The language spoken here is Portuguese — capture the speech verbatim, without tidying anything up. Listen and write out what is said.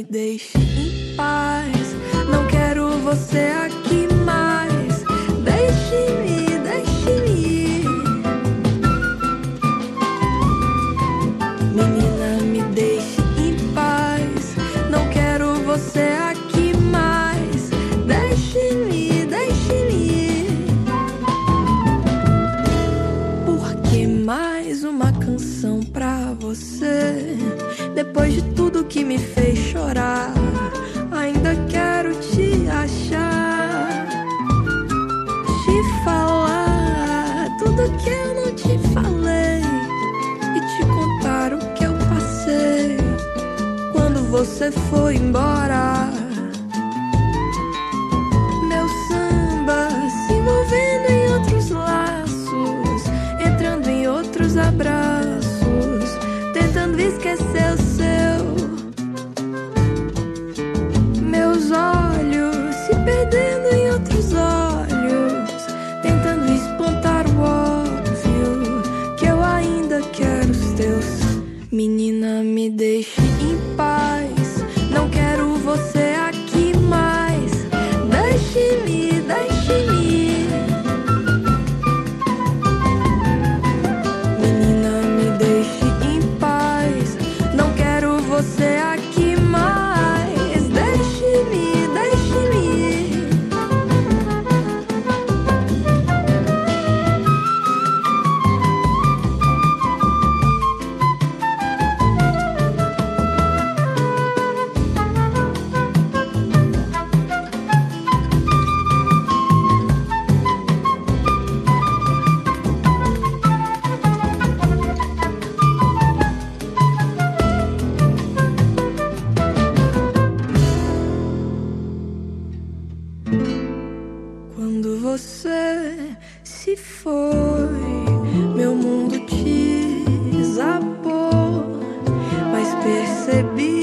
me deixe em paz. Não quero você aqui mais. Deixe-me, deixe-me. Menina, me deixe em paz. Não quero você aqui mais. Deixe-me, deixe-me. Porque mais uma canção pra você. Depois de tudo que me fez chorar, ainda quero te achar, te falar tudo que eu não te falei e te contar o que eu passei quando você foi embora. Meu samba se envolvendo em outros laços, entrando em outros abraços, tentando esquecer o seu. Meus olhos se perdendo em outros olhos, tentando espantar o óbvio, que eu ainda quero os teus. Menina, me deixe em paz. Não quero você aqui mais. Deixe-me, deixe-me. Menina, me deixe em paz. Não quero você aqui mais. Deixe-me, deixe-me. Quando você se foi, meu mundo desabou, mas percebi